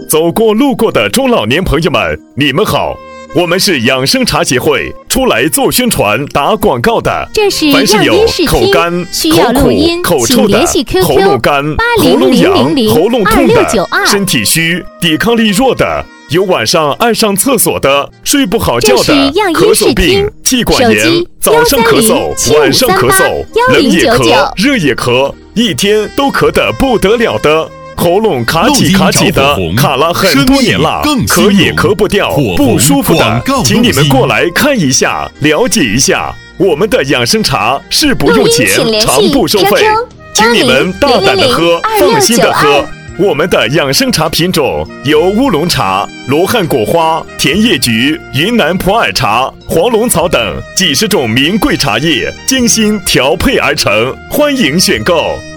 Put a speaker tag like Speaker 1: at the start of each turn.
Speaker 1: 走过路过的中老年朋友们，你们好，我们是养生茶协会出来做宣传打广告的。
Speaker 2: 这是
Speaker 1: 凡是有口干、
Speaker 2: 需要录音，
Speaker 1: 口苦、口臭的、
Speaker 2: 请联系 QQ
Speaker 1: 喉咙干、喉咙痒、喉咙痛的、
Speaker 2: 2692
Speaker 1: 身体虚、抵抗力弱的，有晚上爱上厕所的、睡不好觉的、咳嗽病、气管炎、早上咳嗽、晚上咳嗽、冷也咳、热也咳，一天都咳得不得了的。喉咙卡起卡起的，卡了很多年了，咳也咳不掉，不舒服的，请你们过来看一下，了解一下。我们的养生茶是不用钱，长不收费，请你们大胆的喝，放心的喝。我们的养生茶品种由乌龙茶、罗汉果花、甜叶菊、云南普洱茶、黄龙草等几十种名贵茶叶精心调配而成，欢迎选购。